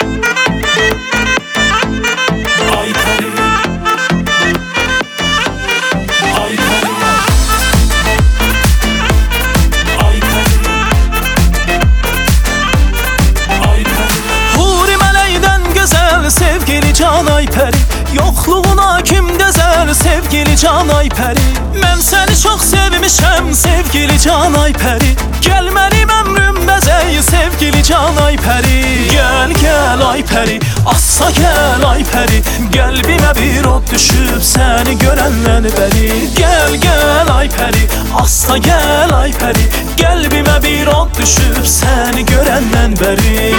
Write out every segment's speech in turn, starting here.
Can Ayperi, yoxluğuna kim dözər sevgili Can Ayperi. Mən səni çox sevmişəm sevgili Can Ayperi. Gəl mənim ömrüm bəzəy sevgili Can Ayperi. Gəl gəl Ayperi, assa gəl Ayperi. Qəlbimə bir od düşüb səni görəndən bəri. Gəl gəl Ayperi, assa gəl Ayperi. Qəlbimə bir od düşüb səni görəndən bəri.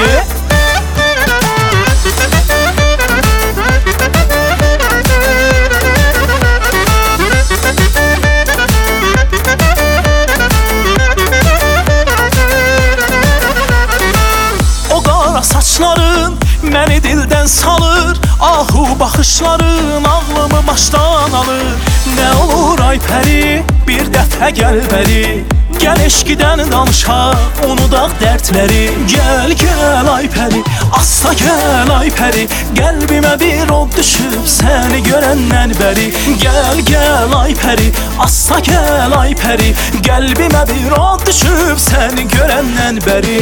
Saçların məni dildən salır, ahu baxışların ağlımı başdan alır. Nə olur Ayperi, bir dəfə gəl bəri. Gəl eşqidən danışaq, unudaq dərdləri. Gəl gəl Ayperi, assa gəl Ayperi. Qəlbimə bir od düşüb səni görəndən bəri. Gəl gəl Ayperi, assa gəl Ayperi. Qəlbimə bir od düşüb səni görəndən bəri.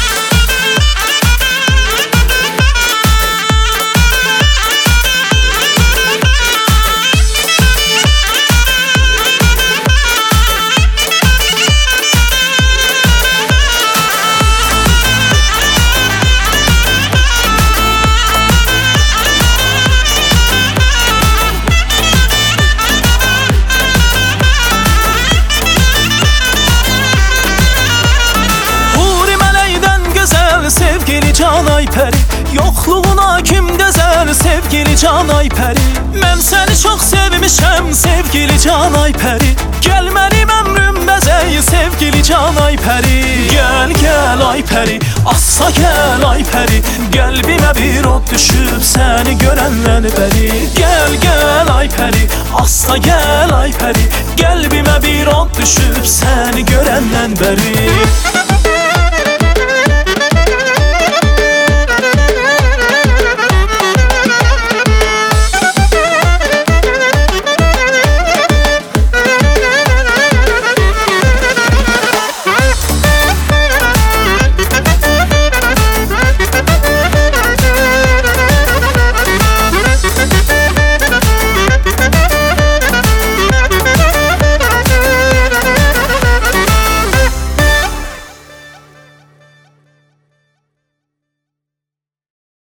Sevgili Can Ayperi, yoxluğuna kim dözər sevgili Can Ayperi. Mən səni çox sevmişəm sevgili Can Ayperi. Gəl mənim ömrüm bəzəy sevgili Can Ayperi. Gəl gəl Ayperi, assa gəl Ayperi. Qəlbimə bir od düşüb səni görəndən bəri. Gəl gəl Ayperi, assa gəl Ayperi. Qəlbimə bir od düşüb səni görəndən bəri.